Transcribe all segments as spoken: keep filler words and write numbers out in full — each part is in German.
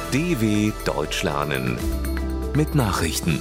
D W Deutsch lernen mit Nachrichten.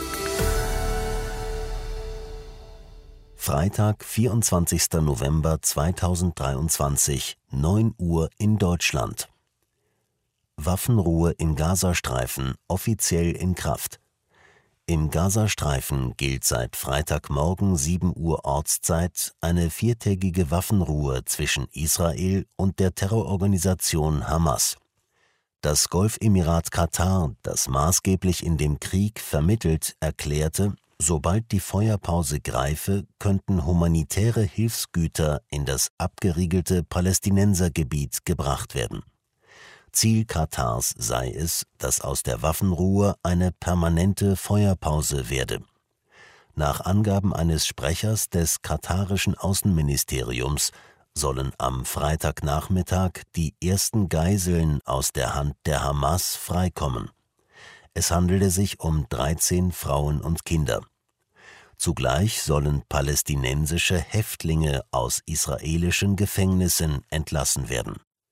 Freitag, vierundzwanzigster November zweitausenddreiundzwanzig, neun Uhr in Deutschland. Waffenruhe im Gazastreifen offiziell in Kraft. Im Gazastreifen gilt seit Freitagmorgen sieben Uhr Ortszeit eine viertägige Waffenruhe zwischen Israel und der Terrororganisation Hamas. Das Golfemirat Katar, das maßgeblich in dem Krieg vermittelt, erklärte, sobald die Feuerpause greife, könnten humanitäre Hilfsgüter in das abgeriegelte Palästinensergebiet gebracht werden. Ziel Katars sei es, dass aus der Waffenruhe eine permanente Feuerpause werde. Nach Angaben eines Sprechers des katarischen Außenministeriums sollen am Freitagnachmittag die ersten Geiseln aus der Hand der Hamas freikommen. Es handelte sich um dreizehn Frauen und Kinder. Zugleich sollen palästinensische Häftlinge aus israelischen Gefängnissen entlassen werden.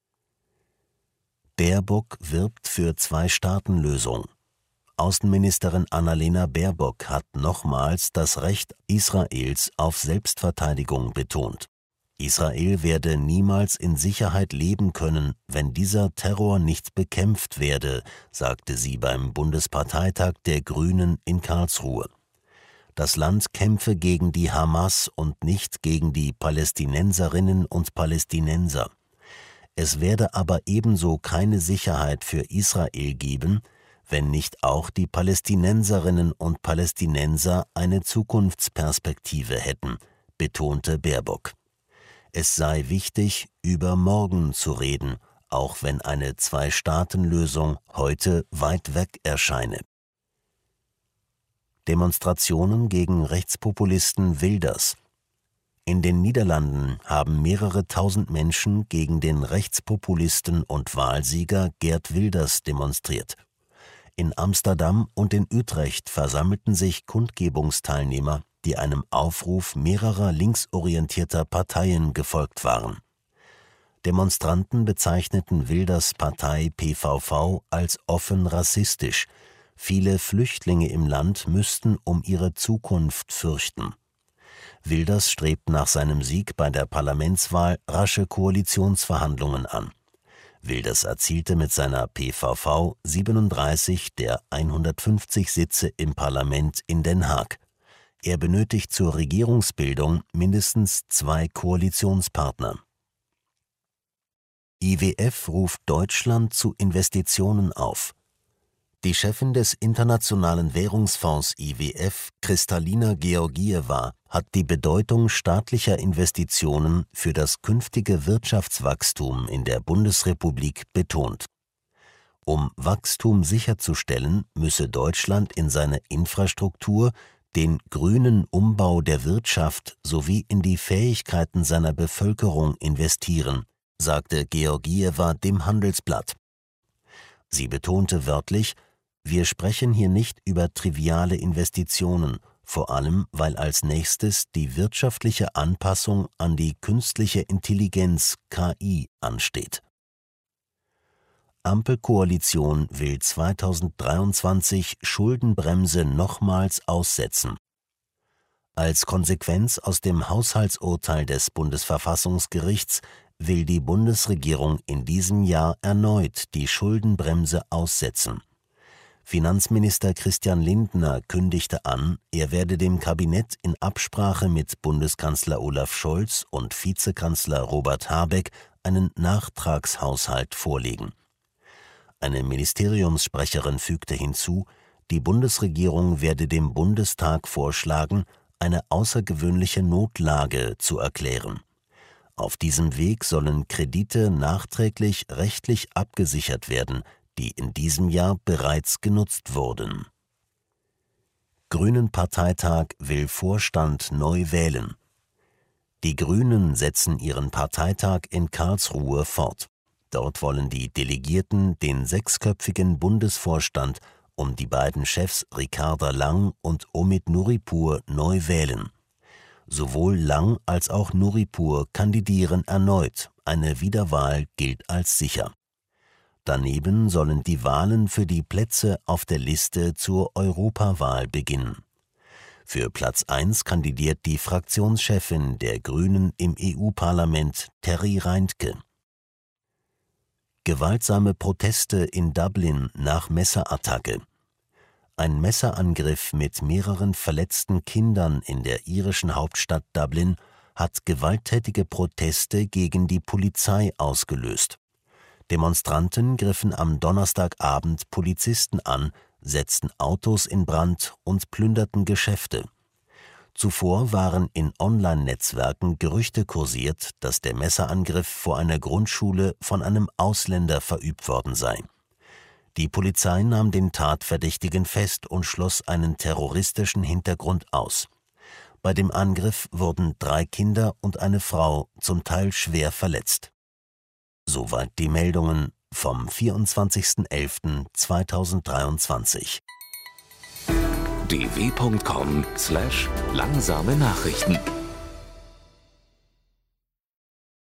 Baerbock wirbt für Zwei-Staaten-Lösung. Außenministerin Annalena Baerbock hat nochmals das Recht Israels auf Selbstverteidigung betont. Israel werde niemals in Sicherheit leben können, wenn dieser Terror nicht bekämpft werde, sagte sie beim Bundesparteitag der Grünen in Karlsruhe. Das Land kämpfe gegen die Hamas und nicht gegen die Palästinenserinnen und Palästinenser. Es werde aber ebenso keine Sicherheit für Israel geben, wenn nicht auch die Palästinenserinnen und Palästinenser eine Zukunftsperspektive hätten, betonte Baerbock. Es sei wichtig, über morgen zu reden, auch wenn eine Zwei-Staaten-Lösung heute weit weg erscheine. Demonstrationen gegen Rechtspopulisten Wilders. In den Niederlanden haben mehrere tausend Menschen gegen den Rechtspopulisten und Wahlsieger Geert Wilders demonstriert. In Amsterdam und in Utrecht versammelten sich Kundgebungsteilnehmer, die einem Aufruf mehrerer linksorientierter Parteien gefolgt waren. Demonstranten bezeichneten Wilders Partei P V V als offen rassistisch. Viele Flüchtlinge im Land müssten um ihre Zukunft fürchten. Wilders strebt nach seinem Sieg bei der Parlamentswahl rasche Koalitionsverhandlungen an. Wilders erzielte mit seiner P V V siebenunddreißig der hundertfünfzig Sitze im Parlament in Den Haag. Er benötigt zur Regierungsbildung mindestens zwei Koalitionspartner. I W F ruft Deutschland zu Investitionen auf. Die Chefin des Internationalen Währungsfonds I W F, Kristalina Georgieva, hat die Bedeutung staatlicher Investitionen für das künftige Wirtschaftswachstum in der Bundesrepublik betont. Um Wachstum sicherzustellen, müsse Deutschland in seine Infrastruktur, den grünen Umbau der Wirtschaft sowie in die Fähigkeiten seiner Bevölkerung investieren, sagte Georgieva dem Handelsblatt. Sie betonte wörtlich, wir sprechen hier nicht über triviale Investitionen, vor allem weil als nächstes die wirtschaftliche Anpassung an die künstliche Intelligenz K I ansteht. Ampelkoalition will zweitausenddreiundzwanzig Schuldenbremse nochmals aussetzen. Als Konsequenz aus dem Haushaltsurteil des Bundesverfassungsgerichts will die Bundesregierung in diesem Jahr erneut die Schuldenbremse aussetzen. Finanzminister Christian Lindner kündigte an, er werde dem Kabinett in Absprache mit Bundeskanzler Olaf Scholz und Vizekanzler Robert Habeck einen Nachtragshaushalt vorlegen. Eine Ministeriumssprecherin fügte hinzu, die Bundesregierung werde dem Bundestag vorschlagen, eine außergewöhnliche Notlage zu erklären. Auf diesem Weg sollen Kredite nachträglich rechtlich abgesichert werden, die in diesem Jahr bereits genutzt wurden. Grünen-Parteitag will Vorstand neu wählen. Die Grünen setzen ihren Parteitag in Karlsruhe fort. Dort wollen die Delegierten den sechsköpfigen Bundesvorstand um die beiden Chefs Ricarda Lang und Omid Nuripur neu wählen. Sowohl Lang als auch Nuripur kandidieren erneut, eine Wiederwahl gilt als sicher. Daneben sollen die Wahlen für die Plätze auf der Liste zur Europawahl beginnen. Für Platz eins kandidiert die Fraktionschefin der Grünen im E U-Parlament, Terry Reintke. Gewaltsame Proteste in Dublin nach Messerattacke. Ein Messerangriff mit mehreren verletzten Kindern in der irischen Hauptstadt Dublin hat gewalttätige Proteste gegen die Polizei ausgelöst. Demonstranten griffen am Donnerstagabend Polizisten an, setzten Autos in Brand und plünderten Geschäfte. Zuvor waren in Online-Netzwerken Gerüchte kursiert, dass der Messerangriff vor einer Grundschule von einem Ausländer verübt worden sei. Die Polizei nahm den Tatverdächtigen fest und schloss einen terroristischen Hintergrund aus. Bei dem Angriff wurden drei Kinder und eine Frau zum Teil schwer verletzt. Soweit die Meldungen vom vierundzwanzigsten elften zweitausenddreiundzwanzig. d w punkt com slash langsame Nachrichten